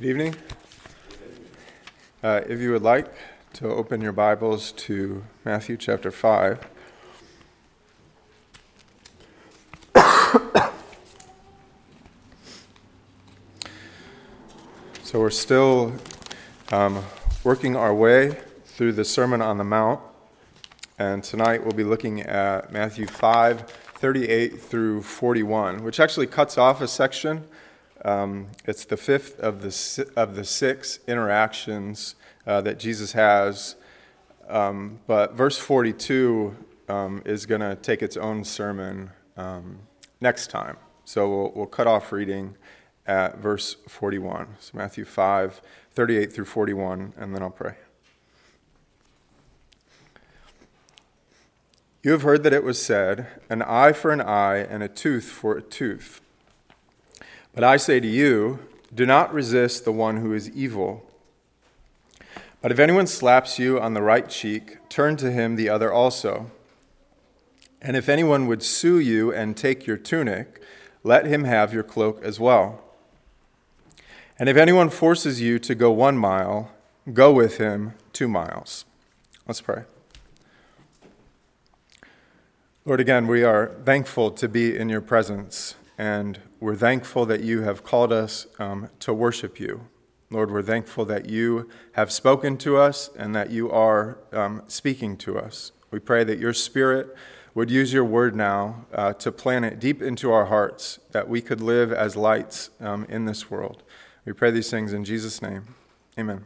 Good evening. If you would like to open your Bibles to Matthew chapter 5. So we're still working our way through the Sermon on the Mount, and tonight we'll be looking at Matthew 5:38 through 41, which actually cuts off a section. It's the fifth of the six interactions that Jesus has, but verse 42 is going to take its own sermon next time. So we'll cut off reading at verse 41. So Matthew 5:38 through 41, and then I'll pray. You have heard that it was said, an eye for an eye and a tooth for a tooth. But I say to you, do not resist the one who is evil. But if anyone slaps you on the right cheek, turn to him the other also. And if anyone would sue you and take your tunic, let him have your cloak as well. And if anyone forces you to go 1 mile, go with him 2 miles. Let's pray. Lord, again, we are thankful to be in your presence, and we're thankful that you have called us to worship you. Lord, we're thankful that you have spoken to us and that you are speaking to us. We pray that your Spirit would use your word now to plant it deep into our hearts, that we could live as lights in this world. We pray these things in Jesus' name. Amen.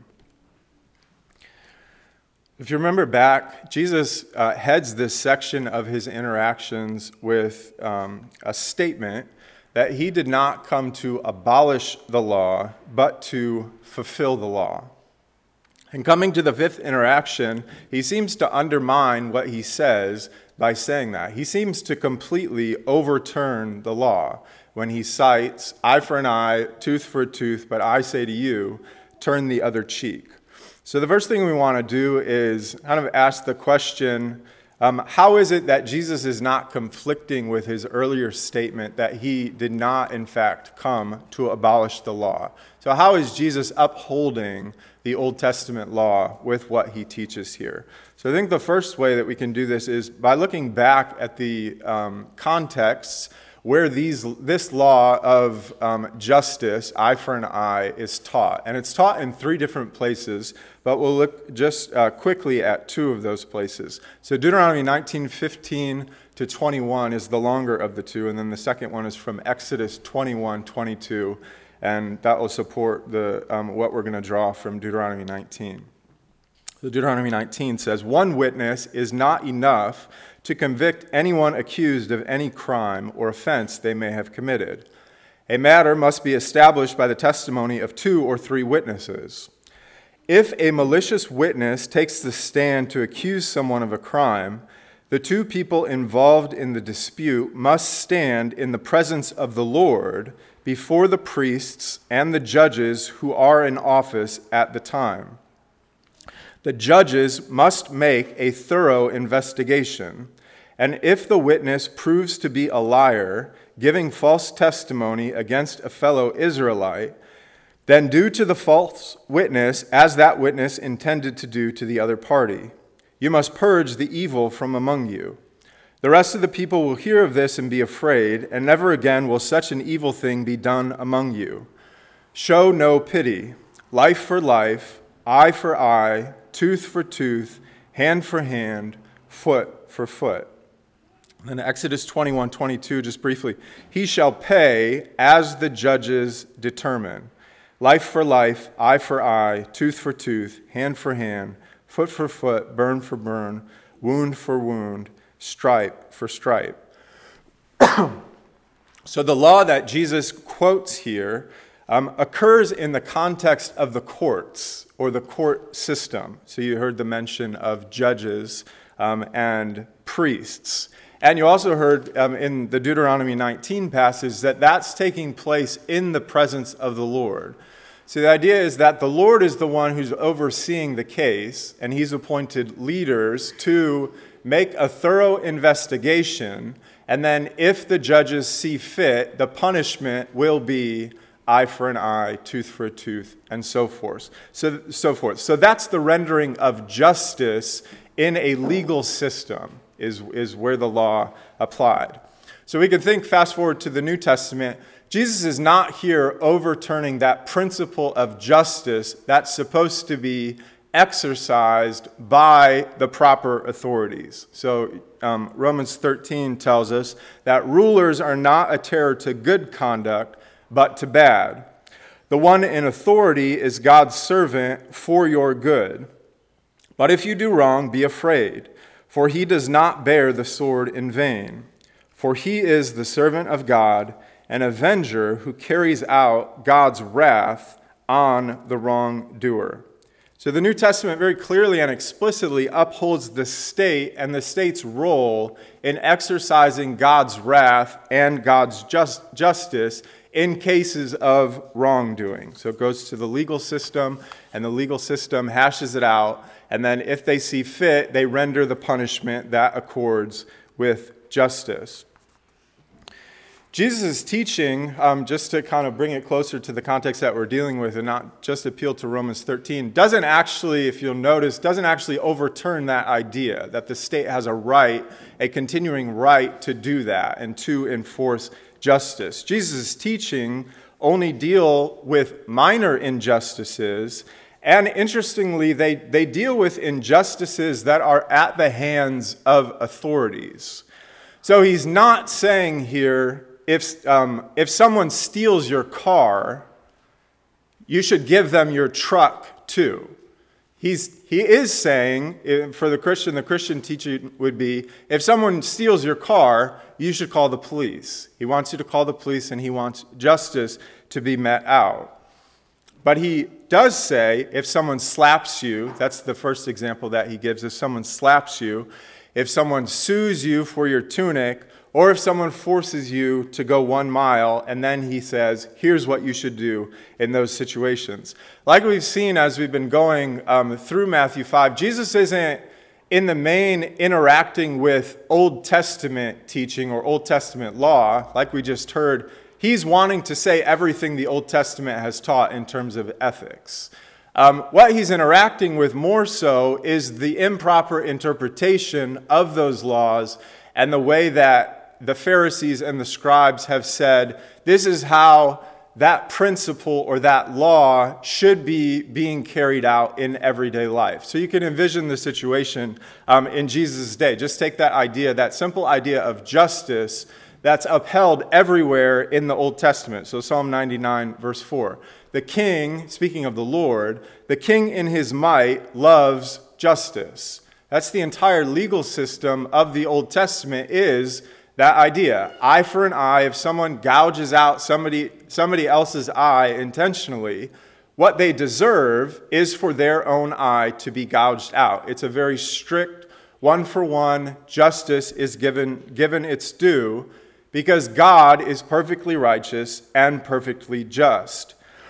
If you remember back, Jesus heads this section of his interactions with a statement that he did not come to abolish the law, but to fulfill the law. And coming to the fifth interaction, he seems to undermine what he says by saying that. He seems to completely overturn the law when he cites eye for an eye, tooth for a tooth, but I say to you, turn the other cheek. So the first thing we want to do is kind of ask the question, how is it that Jesus is not conflicting with his earlier statement that he did not, in fact, come to abolish the law? So how is Jesus upholding the Old Testament law with what he teaches here? So I think the first way that we can do this is by looking back at the contexts where this law of justice, eye for an eye, is taught. And it's taught in 3 different places, but we'll look just quickly at 2 of those places. So Deuteronomy 19:15 to 21 is the longer of the 2, and then the second one is from Exodus 21:22, and that will support what we're going to draw from Deuteronomy 19. So Deuteronomy 19 says, one witness is not enough to convict anyone accused of any crime or offense they may have committed. A matter must be established by the testimony of 2 or 3 witnesses. If a malicious witness takes the stand to accuse someone of a crime, the 2 people involved in the dispute must stand in the presence of the Lord before the priests and the judges who are in office at the time. The judges must make a thorough investigation, and if the witness proves to be a liar, giving false testimony against a fellow Israelite, then do to the false witness as that witness intended to do to the other party. You must purge the evil from among you. The rest of the people will hear of this and be afraid, and never again will such an evil thing be done among you. Show no pity. Life for life, eye for eye, tooth for tooth, hand for hand, foot for foot. Then Exodus 21:22, just briefly. He shall pay as the judges determine. Life for life, eye for eye, tooth for tooth, hand for hand, foot for foot, burn for burn, wound for wound, stripe for stripe. So the law that Jesus quotes here occurs in the context of the courts or the court system. So you heard the mention of judges and priests. And you also heard in the Deuteronomy 19 passage that that's taking place in the presence of the Lord. So the idea is that the Lord is the one who's overseeing the case, and he's appointed leaders to make a thorough investigation, and then if the judges see fit, the punishment will be eye for an eye, tooth for a tooth, and so forth. So that's the rendering of justice in a legal system, is where the law applied. So we can think, fast forward to the New Testament, Jesus is not here overturning that principle of justice that's supposed to be exercised by the proper authorities. So Romans 13 tells us that rulers are not a terror to good conduct, but to bad. The one in authority is God's servant for your good. But if you do wrong, be afraid, for he does not bear the sword in vain. For he is the servant of God, an avenger who carries out God's wrath on the wrongdoer. So the New Testament very clearly and explicitly upholds the state and the state's role in exercising God's wrath and God's justice in cases of wrongdoing. So it goes to the legal system, and the legal system hashes it out, and then if they see fit, they render the punishment that accords with justice. Jesus' teaching, just to kind of bring it closer to the context that we're dealing with and not just appeal to Romans 13, doesn't actually, if you'll notice, doesn't actually overturn that idea that the state has a right, a continuing right to do that and to enforce justice. Jesus' teaching only deal with minor injustices, and interestingly, they deal with injustices that are at the hands of authorities. So he's not saying here, if someone steals your car, you should give them your truck too. He is saying, for the Christian teaching would be, if someone steals your car, you should call the police. He wants you to call the police, and he wants justice to be met out. But he does say, if someone slaps you, that's the first example that he gives, if someone slaps you, if someone sues you for your tunic, or if someone forces you to go 1 mile, and then he says, here's what you should do in those situations. Like we've seen as we've been going through Matthew 5, Jesus isn't in the main interacting with Old Testament teaching or Old Testament law, like we just heard. He's wanting to say everything the Old Testament has taught in terms of ethics. What he's interacting with more so is the improper interpretation of those laws and the way that the Pharisees and the scribes have said, this is how that principle or that law should be being carried out in everyday life. So you can envision the situation in Jesus' day. Just take that idea, that simple idea of justice that's upheld everywhere in the Old Testament. So Psalm 99, verse 4. The king, speaking of the Lord, the king in his might loves justice. That's the entire legal system of the Old Testament, is that idea. Eye for an eye. If someone gouges out somebody else's eye intentionally, what they deserve is for their own eye to be gouged out. It's a very strict one-for-one. Justice is given its due because God is perfectly righteous and perfectly just.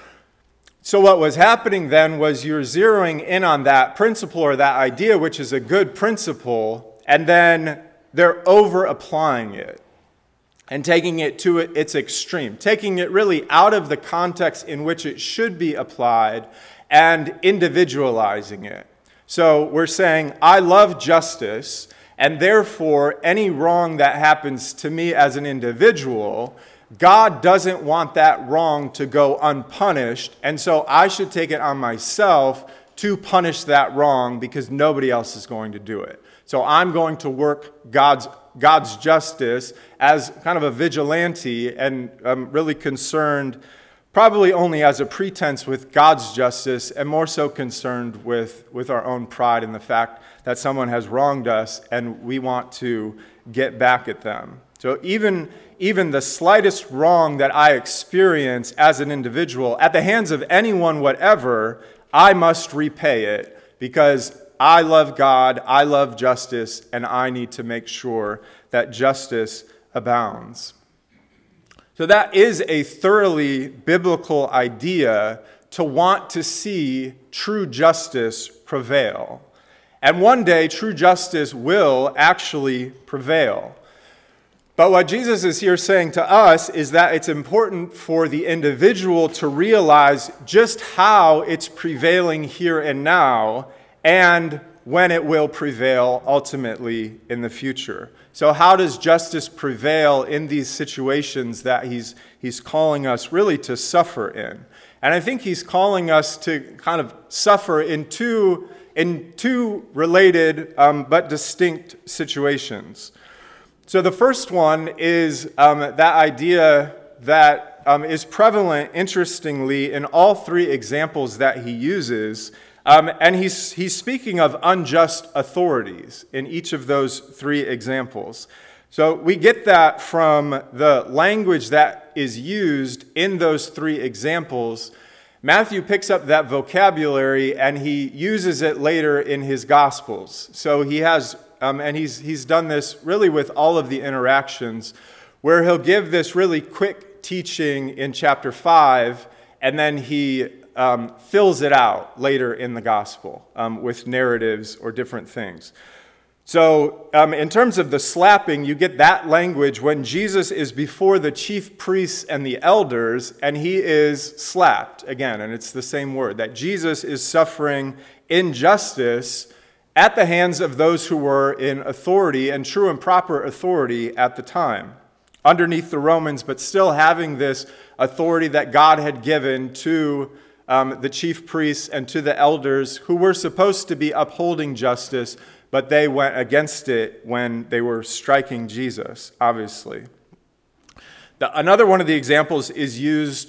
So what was happening then was you're zeroing in on that principle or that idea, which is a good principle, and then they're over-applying it and taking it to its extreme, taking it really out of the context in which it should be applied and individualizing it. So we're saying, I love justice, and therefore any wrong that happens to me as an individual, God doesn't want that wrong to go unpunished, and so I should take it on myself to punish that wrong because nobody else is going to do it. So I'm going to work God's justice as kind of a vigilante, and I'm really concerned probably only as a pretense with God's justice, and more so concerned with our own pride in the fact that someone has wronged us and we want to get back at them. So even the slightest wrong that I experience as an individual at the hands of anyone, whatever, I must repay it because I love God, I love justice, and I need to make sure that justice abounds. So that is a thoroughly biblical idea, to want to see true justice prevail. And one day, true justice will actually prevail. But what Jesus is here saying to us is that it's important for the individual to realize just how it's prevailing here and now, and when it will prevail ultimately in the future. So how does justice prevail in these situations that he's calling us really to suffer in? And I think he's calling us to kind of suffer in two related but distinct situations. So the first one is that idea that is prevalent, interestingly, in all three examples that he uses. And he's speaking of unjust authorities in each of those three examples. So we get that from the language that is used in those three examples. Matthew picks up that vocabulary and he uses it later in his Gospels. So he has, and he's done this really with all of the interactions, where he'll give this really quick teaching in chapter 5, and then he fills it out later in the Gospel with narratives or different things. So in terms of the slapping, you get that language when Jesus is before the chief priests and the elders, and he is slapped again, and it's the same word, that Jesus is suffering injustice at the hands of those who were in authority and true and proper authority at the time, underneath the Romans, but still having this authority that God had given to the chief priests and to the elders who were supposed to be upholding justice, but they went against it when they were striking Jesus, obviously. Another one of the examples is used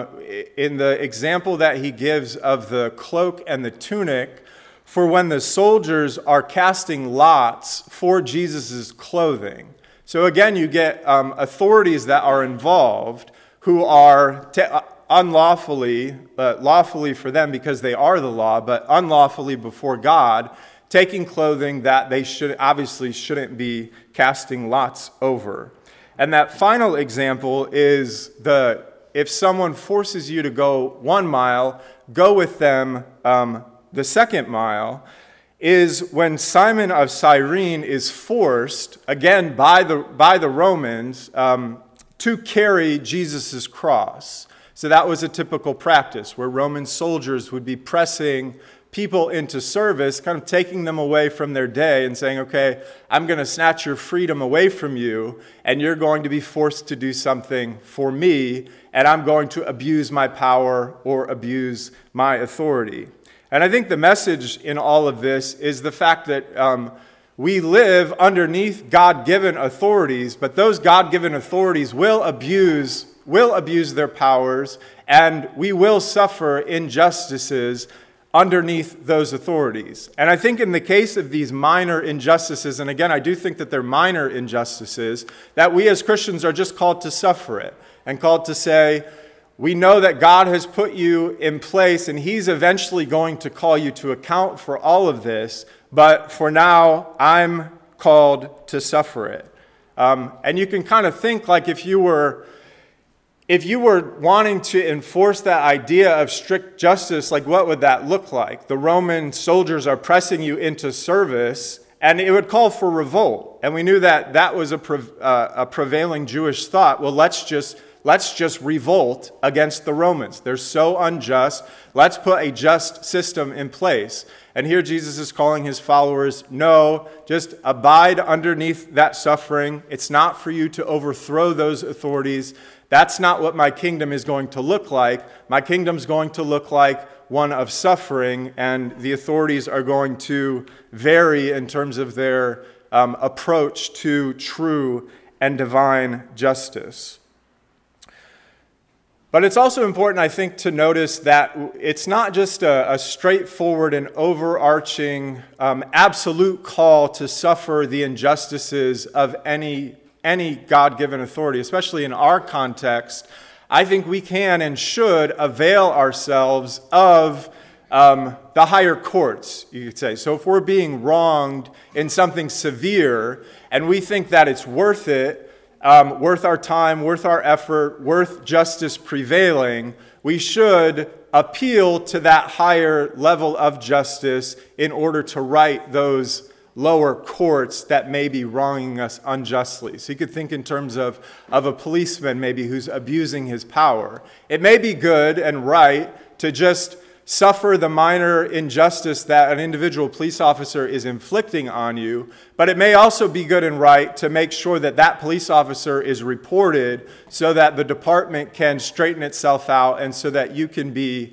in the example that he gives of the cloak and the tunic for when the soldiers are casting lots for Jesus' clothing. So again, you get authorities that are involved who are unlawfully, lawfully for them because they are the law, but unlawfully before God, taking clothing that they shouldn't be casting lots over. And that final example is if someone forces you to go 1 mile, go with them the 2nd mile, is when Simon of Cyrene is forced, again by the Romans, to carry Jesus' cross. So that was a typical practice where Roman soldiers would be pressing people into service, kind of taking them away from their day and saying, okay, I'm going to snatch your freedom away from you, and you're going to be forced to do something for me, and I'm going to abuse my power or abuse my authority. And I think the message in all of this is the fact that we live underneath God-given authorities, but those God-given authorities will abuse their powers, and we will suffer injustices underneath those authorities. And I think in the case of these minor injustices, and again, I do think that they're minor injustices, that we as Christians are just called to suffer it and called to say, we know that God has put you in place and he's eventually going to call you to account for all of this, but for now, I'm called to suffer it. And you can kind of think like if you were wanting to enforce that idea of strict justice, like what would that look like? The Roman soldiers are pressing you into service, and it would call for revolt. And we knew that that was a prevailing Jewish thought. Well, let's just revolt against the Romans. They're so unjust. Let's put a just system in place. And here Jesus is calling his followers, no, just abide underneath that suffering. It's not for you to overthrow those authorities. That's not what my kingdom is going to look like. My kingdom's going to look like one of suffering, and the authorities are going to vary in terms of their approach to true and divine justice. But it's also important, I think, to notice that it's not just a straightforward and overarching absolute call to suffer the injustices of any God-given authority, especially in our context. I think we can and should avail ourselves of the higher courts, you could say. So if we're being wronged in something severe and we think that it's worth it, worth our time, worth our effort, worth justice prevailing, we should appeal to that higher level of justice in order to right those lower courts that may be wronging us unjustly. So you could think in terms of a policeman maybe who's abusing his power. It may be good and right to just suffer the minor injustice that an individual police officer is inflicting on you, but it may also be good and right to make sure that that police officer is reported so that the department can straighten itself out and so that you can be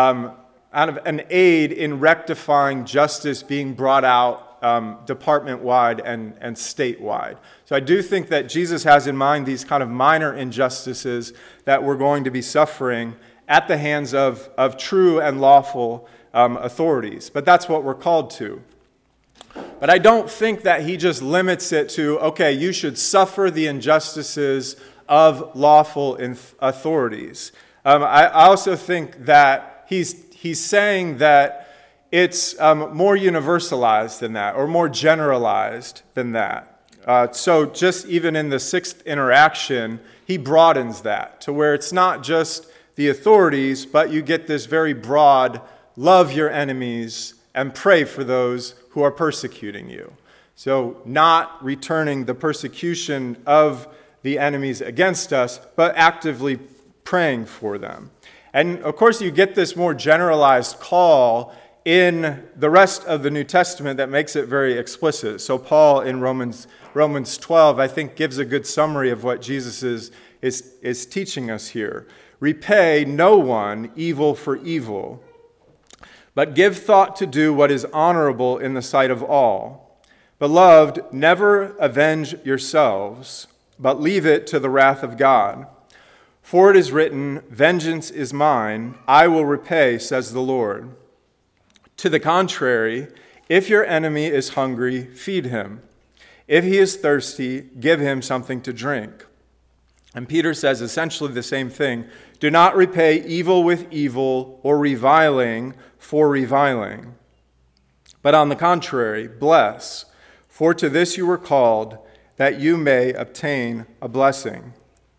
an aid in rectifying justice being brought out department-wide and statewide. So I do think that Jesus has in mind these kind of minor injustices that we're going to be suffering at the hands of true and lawful authorities. But that's what we're called to. But I don't think that he just limits it to, okay, you should suffer the injustices of lawful authorities. I also think that he's saying that it's more universalized than that, or more generalized than that. So just even in the sixth interaction, he broadens that to where it's not just the authorities, but you get this very broad, love your enemies and pray for those who are persecuting you. So not returning the persecution of the enemies against us, but actively praying for them. And of course, you get this more generalized call in the rest of the New Testament that makes it very explicit. So Paul in Romans 12, I think, gives a good summary of what Jesus is teaching us here. Repay no one evil for evil, but give thought to do what is honorable in the sight of all. Beloved, never avenge yourselves, but leave it to the wrath of God. For it is written, vengeance is mine, I will repay, says the Lord. To the contrary, if your enemy is hungry, feed him. If he is thirsty, give him something to drink. And Peter says essentially the same thing. Do not repay evil with evil or reviling for reviling. But on the contrary, bless, for to this you were called, that you may obtain a blessing.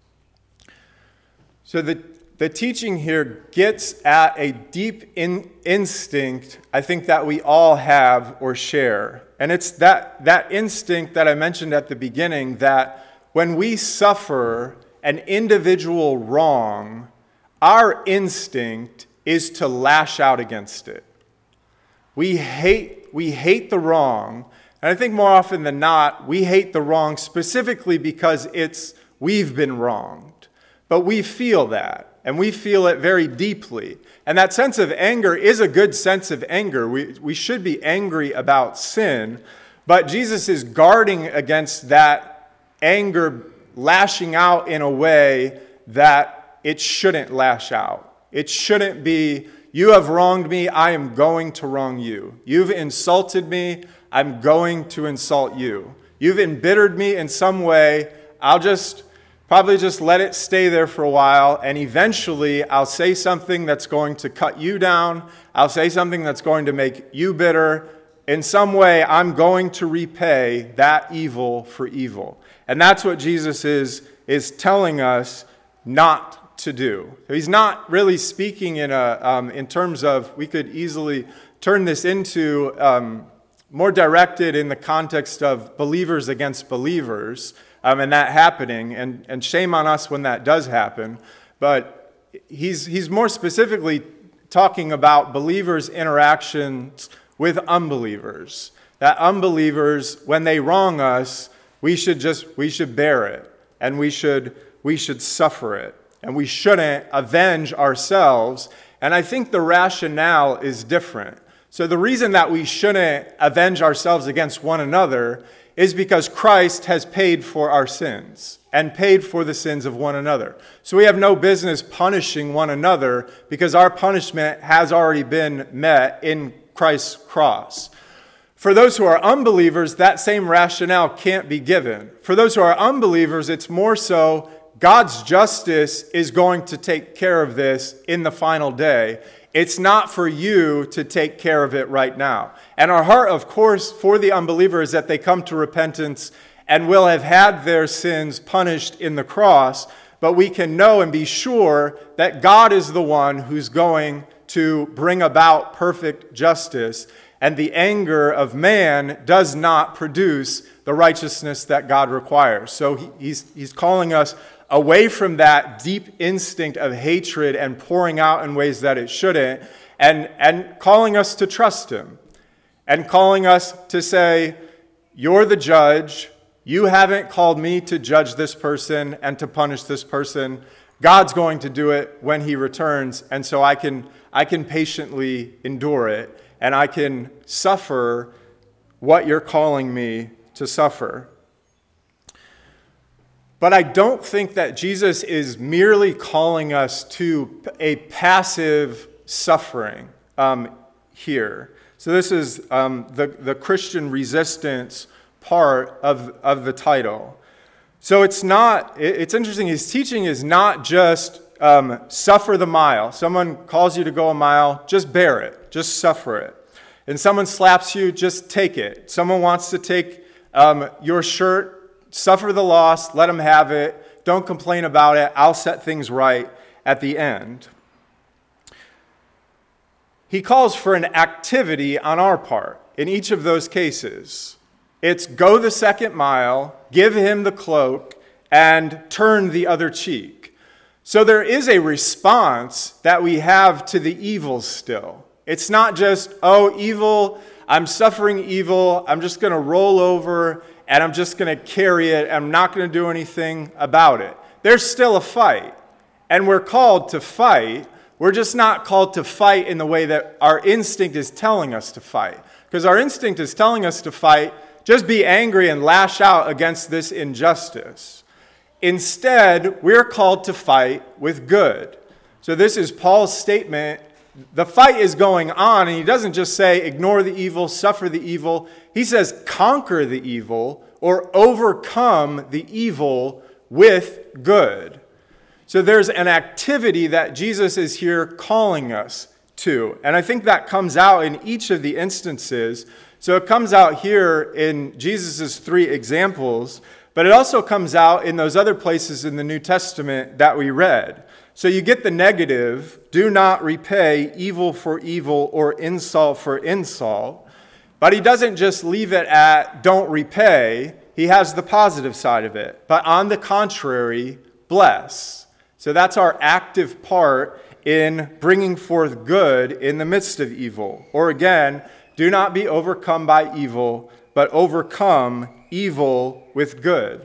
So the teaching here gets at a deep instinct, I think, that we all have or share. And it's that instinct that I mentioned at the beginning, that when we suffer an individual wrong, our instinct is to lash out against it. We hate the wrong, and I think more often than not, we hate the wrong specifically because we've been wronged. But we feel that, and we feel it very deeply. And that sense of anger is a good sense of anger. We should be angry about sin, but Jesus is guarding against that anger lashing out in a way that it shouldn't lash out. It shouldn't be, you have wronged me, I am going to wrong you. You've insulted me, I'm going to insult you. You've embittered me in some way, I'll probably just let it stay there for a while, and eventually I'll say something that's going to cut you down. I'll say something that's going to make you bitter. In some way, I'm going to repay that evil for evil. And that's what Jesus is telling us not to do. He's not really speaking in terms of, we could easily turn this into more directed in the context of believers against believers, and that happening, and shame on us when that does happen. But he's more specifically talking about believers' interactions with unbelievers. That unbelievers, when they wrong us, we should bear it, and we should suffer it, and we shouldn't avenge ourselves. And I think the rationale is different. So the reason that we shouldn't avenge ourselves against one another is because Christ has paid for our sins and paid for the sins of one another. So we have no business punishing one another because our punishment has already been met in Christ's cross. For those who are unbelievers, that same rationale can't be given. For those who are unbelievers, it's more so God's justice is going to take care of this in the final day. It's not for you to take care of it right now. And our heart, of course, for the unbeliever is that they come to repentance and will have had their sins punished in the cross, but we can know and be sure that God is the one who's going to bring about perfect justice. and the anger of man does not produce the righteousness that God requires. So he's calling us away from that deep instinct of hatred and pouring out in ways that it shouldn't, and calling us to trust him, and calling us to say, you're the judge. You haven't called me to judge this person and to punish this person. God's going to do it when he returns, and so I can patiently endure it, and I can suffer what you're calling me to suffer. But I don't think that Jesus is merely calling us to a passive suffering here. So this is the Christian resistance part of the title. So it's interesting, his teaching is not just suffer the mile. Someone calls you to go a mile, just bear it, just suffer it. And someone slaps you, just take it. Someone wants to take your shirt, suffer the loss, let them have it. Don't complain about it. I'll set things right at the end. He calls for an activity on our part in each of those cases. It's go the second mile, give him the cloak, and turn the other cheek. So there is a response that we have to the evil still. It's not just, oh, evil, I'm suffering evil, I'm just going to roll over and I'm just going to carry it. I'm not going to do anything about it. There's still a fight, and we're called to fight. We're just not called to fight in the way that our instinct is telling us to fight. Because our instinct is telling us to fight, just be angry and lash out against this injustice. Instead, we're called to fight with good. So this is Paul's statement. The fight is going on, and he doesn't just say, ignore the evil, suffer the evil. He says, conquer the evil or overcome the evil with good. So there's an activity that Jesus is here calling us to. And I think that comes out in each of the instances. So it comes out here in Jesus' 3 examples, but it also comes out in those other places in the New Testament that we read. So you get the negative, do not repay evil for evil or insult for insult. But he doesn't just leave it at don't repay. He has the positive side of it. But on the contrary, bless. So that's our active part in bringing forth good in the midst of evil. Or again, do not be overcome by evil, but overcome evil with good.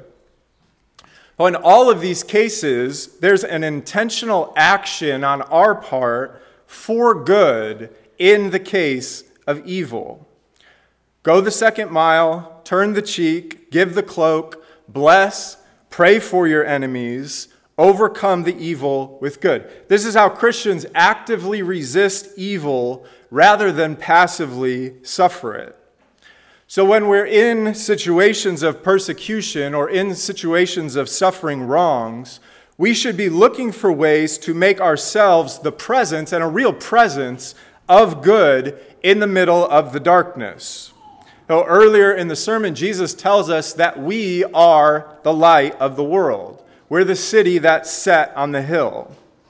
Well, in all of these cases, there's an intentional action on our part for good in the case of evil. Go the second mile, turn the cheek, give the cloak, bless, pray for your enemies, overcome the evil with good. This is how Christians actively resist evil rather than passively suffer it. So when we're in situations of persecution or in situations of suffering wrongs, we should be looking for ways to make ourselves the presence and a real presence of good in the middle of the darkness. So earlier in the sermon, Jesus tells us that we are the light of the world. We're the city that's set on the hill.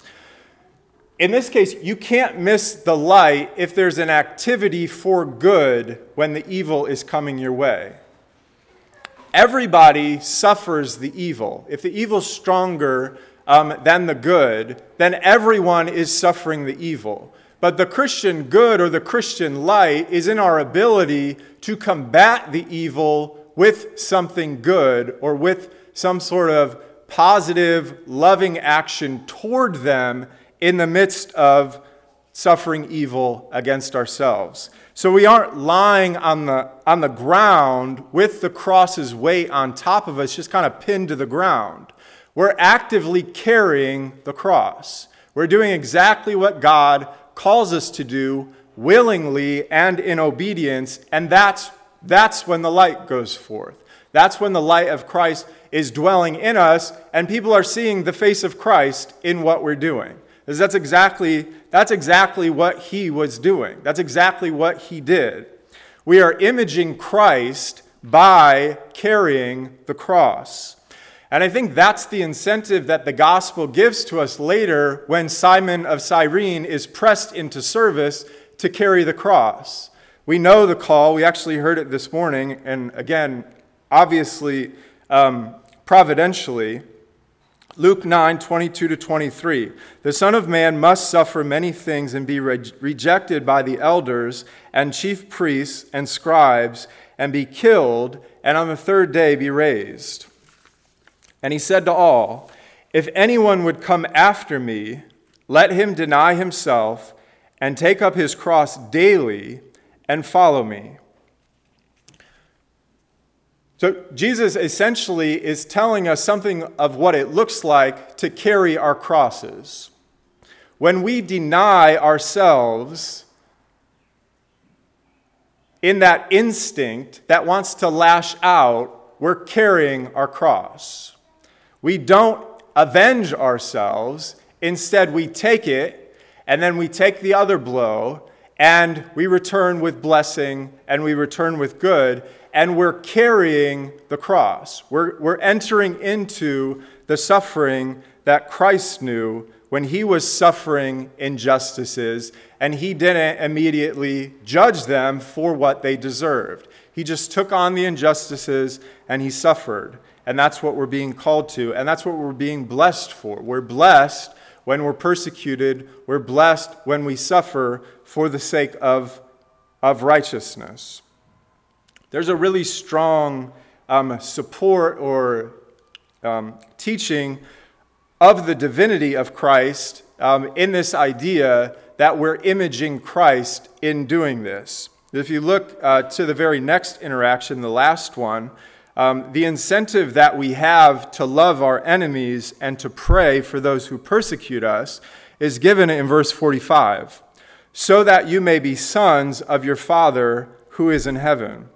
In this case, you can't miss the light if there's an activity for good when the evil is coming your way. Everybody suffers the evil. If the evil's stronger than the good, then everyone is suffering the evil. But the Christian good or the Christian light is in our ability to combat the evil with something good or with some sort of positive, loving action toward them in the midst of suffering evil against ourselves. So we aren't lying on the ground with the cross's weight on top of us, just kind of pinned to the ground. We're actively carrying the cross. We're doing exactly what God calls us to do willingly and in obedience, and that's when the light goes forth. That's when the light of Christ is dwelling in us, and people are seeing the face of Christ in what we're doing. Because that's exactly what he was doing. That's exactly what he did. We are imaging Christ by carrying the cross. And I think that's the incentive that the gospel gives to us later when Simon of Cyrene is pressed into service to carry the cross. We know the call. We actually heard it this morning. And again, obviously, providentially, Luke 9:22-23. The Son of Man must suffer many things and be rejected by the elders and chief priests and scribes and be killed, and on the third day be raised. And he said to all, if anyone would come after me, let him deny himself and take up his cross daily and follow me. So Jesus essentially is telling us something of what it looks like to carry our crosses. When we deny ourselves in that instinct that wants to lash out, we're carrying our cross. We don't avenge ourselves. Instead, we take it, and then we take the other blow, and we return with blessing, and we return with good, and we're carrying the cross. We're entering into the suffering that Christ knew when he was suffering injustices, and he didn't immediately judge them for what they deserved. He just took on the injustices, and he suffered. And that's what we're being called to, and that's what we're being blessed for. We're blessed when we're persecuted. We're blessed when we suffer for the sake of righteousness. There's a really strong support or teaching of the divinity of Christ in this idea that we're imaging Christ in doing this. If you look to the very next interaction, the last one, the incentive that we have to love our enemies and to pray for those who persecute us is given in verse 45, so that you may be sons of your Father who is in heaven.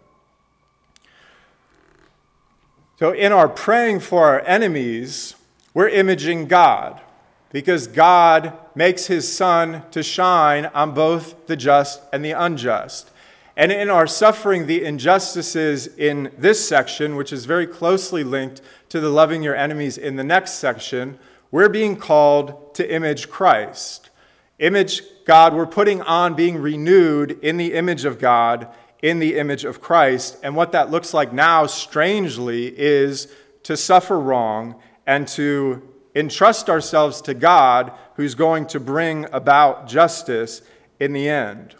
So in our praying for our enemies, we're imaging God, because God makes his sun to shine on both the just and the unjust. And in our suffering the injustices in this section, which is very closely linked to the loving your enemies in the next section, we're being called to image Christ. Image God, we're putting on being renewed in the image of God, in the image of Christ. And what that looks like now, strangely, is to suffer wrong and to entrust ourselves to God, who's going to bring about justice in the end.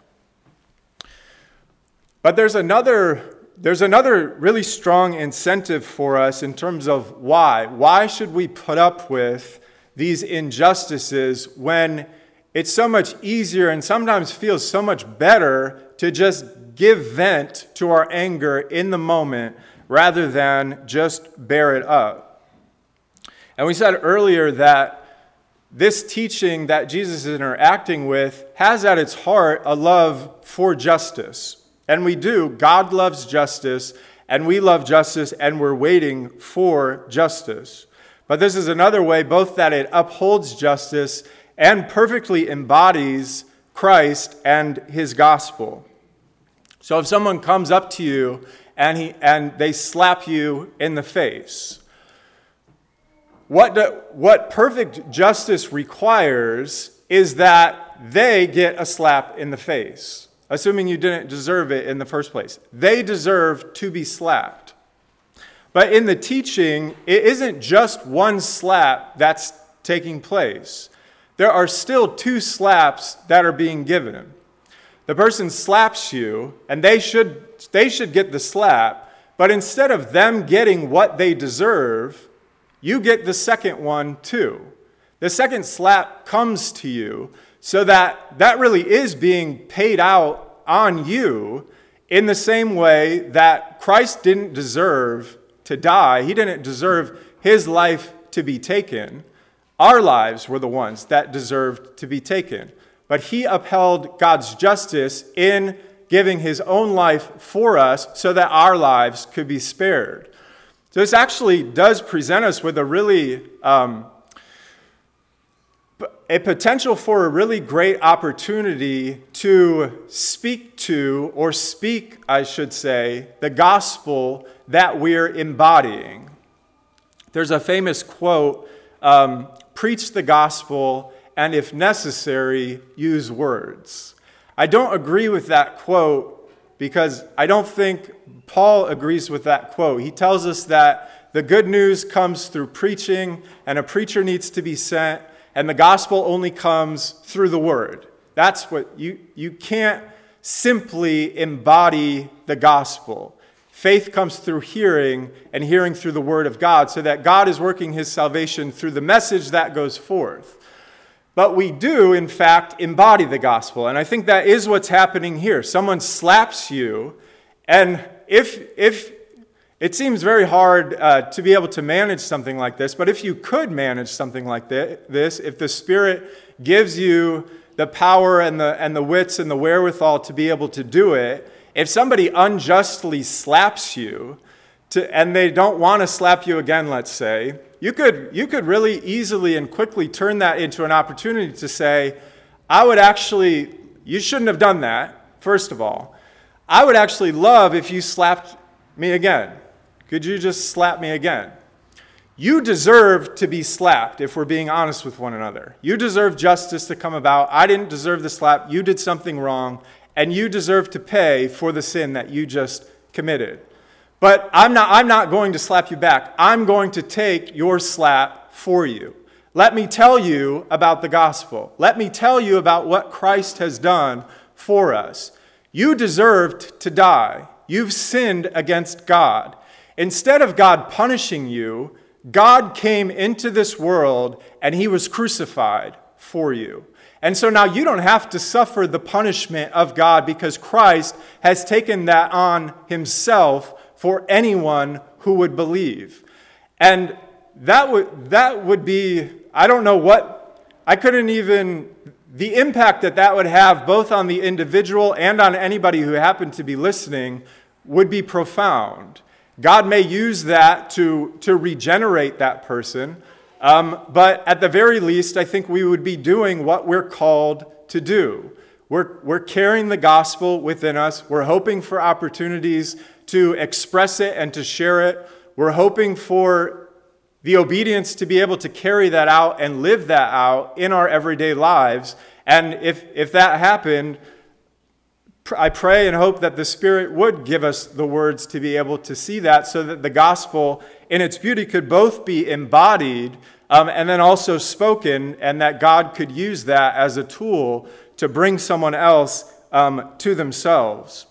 But there's another really strong incentive for us in terms of why. Why should we put up with these injustices when it's so much easier and sometimes feels so much better to just give vent to our anger in the moment rather than just bear it up? And we said earlier that this teaching that Jesus is interacting with has at its heart a love for justice. And we do. God loves justice, and we love justice, and we're waiting for justice. But this is another way, both that it upholds justice and perfectly embodies Christ and his gospel. So if someone comes up to you and they slap you in the face, what perfect justice requires is that they get a slap in the face, assuming you didn't deserve it in the first place. They deserve to be slapped. But in the teaching, it isn't just one slap that's taking place. There are still two slaps that are being given. The person slaps you, and they should get the slap, but instead of them getting what they deserve, you get the second one too. The second slap comes to you, so that really is being paid out on you in the same way that Christ didn't deserve to die. He didn't deserve his life to be taken. Our lives were the ones that deserved to be taken. But he upheld God's justice in giving his own life for us so that our lives could be spared. So this actually does present us with a potential for a really great opportunity to speak, I should say, the gospel that we're embodying. There's a famous quote, preach the gospel, and if necessary, use words. I don't agree with that quote because I don't think Paul agrees with that quote. He tells us that the good news comes through preaching, and a preacher needs to be sent, and the gospel only comes through the word. That's what you can't simply embody the gospel. Faith comes through hearing, and hearing through the word of God, so that God is working his salvation through the message that goes forth. But we do, in fact, embody the gospel. And I think that is what's happening here. Someone slaps you, and if it seems very hard to be able to manage something like this, but if you could manage something like this, if the Spirit gives you the power and the wits and the wherewithal to be able to do it, if somebody unjustly slaps you, and they don't want to slap you again, let's say, you could really easily and quickly turn that into an opportunity to say, you shouldn't have done that, first of all. I would actually love if you slapped me again. Could you just slap me again? You deserve to be slapped, if we're being honest with one another. You deserve justice to come about. I didn't deserve the slap. You did something wrong, and you deserve to pay for the sin that you just committed. But I'm not going to slap you back. I'm going to take your slap for you. Let me tell you about the gospel. Let me tell you about what Christ has done for us. You deserved to die. You've sinned against God. Instead of God punishing you, God came into this world and he was crucified for you. And so now you don't have to suffer the punishment of God, because Christ has taken that on himself for anyone who would believe. And that would be, I don't know what, the impact that would have both on the individual and on anybody who happened to be listening would be profound. God may use that to regenerate that person, but at the very least, I think we would be doing what we're called to do. We're carrying the gospel within us. We're hoping for opportunities to express it and to share it. We're hoping for the obedience to be able to carry that out and live that out in our everyday lives. And if that happened, I pray and hope that the Spirit would give us the words to be able to see that, so that the gospel in its beauty could both be embodied and then also spoken, and that God could use that as a tool to bring someone else to themselves.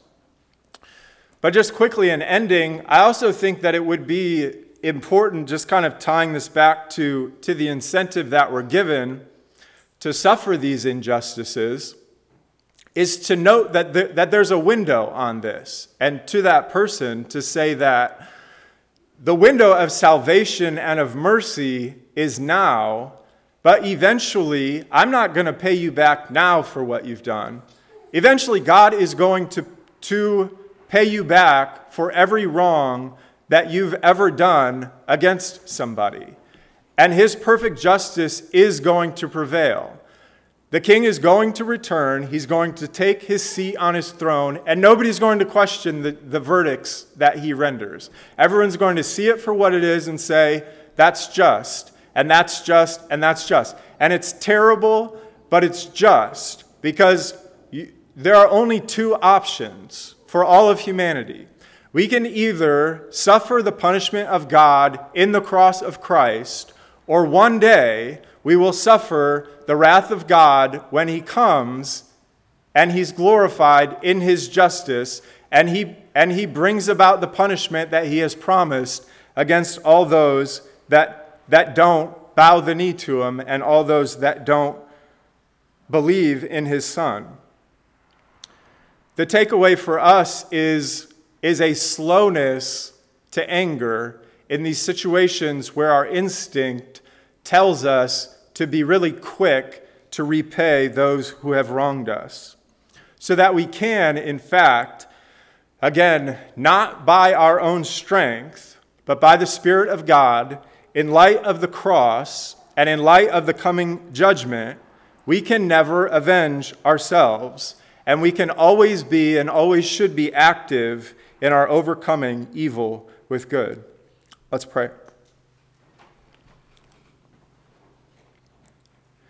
But just quickly in ending, I also think that it would be important, just kind of tying this back to the incentive that we're given to suffer these injustices, is to note that there's a window on this, and to that person to say that the window of salvation and of mercy is now, but eventually I'm not going to pay you back now for what you've done. Eventually God is going to pay you back for every wrong that you've ever done against somebody. And his perfect justice is going to prevail. The king is going to return. He's going to take his seat on his throne, and nobody's going to question the verdicts that he renders. Everyone's going to see it for what it is and say, that's just, and that's just, and that's just. And it's terrible, but it's just, because there are only two options for all of humanity. We can either suffer the punishment of God in the cross of Christ, or one day we will suffer the wrath of God when he comes and he's glorified in his justice, and he brings about the punishment that he has promised against all those that don't bow the knee to him and all those that don't believe in his Son. The takeaway for us is a slowness to anger in these situations where our instinct tells us to be really quick to repay those who have wronged us, so that we can, in fact, again, not by our own strength, but by the Spirit of God, in light of the cross and in light of the coming judgment, we can never avenge ourselves, and we can always be and always should be active in our overcoming evil with good. Let's pray.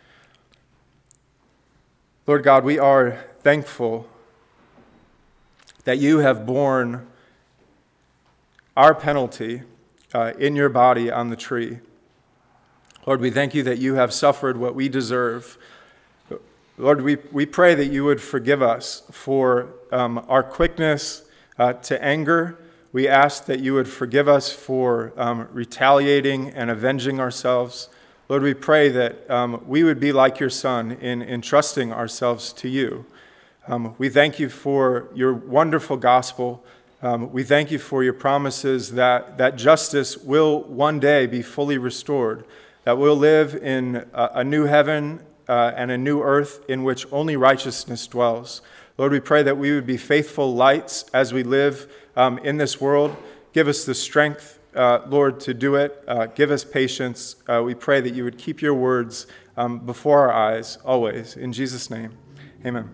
Lord God, we are thankful that you have borne our penalty in your body on the tree. Lord, we thank you that you have suffered what we deserve. Lord, we pray that you would forgive us for our quickness to anger. We ask that you would forgive us for retaliating and avenging ourselves. Lord, we pray that we would be like your Son in entrusting ourselves to you. We thank you for your wonderful gospel. We thank you for your promises that justice will one day be fully restored, that we'll live in a new heaven and a new earth in which only righteousness dwells. Lord, we pray that we would be faithful lights as we live in this world. Give us the strength, Lord, to do it. Give us patience. We pray that you would keep your words before our eyes always. In Jesus' name, amen.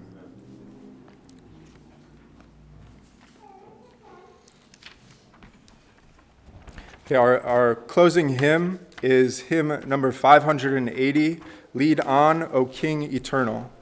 Okay, our closing hymn is hymn number 580, Lead On, O King Eternal.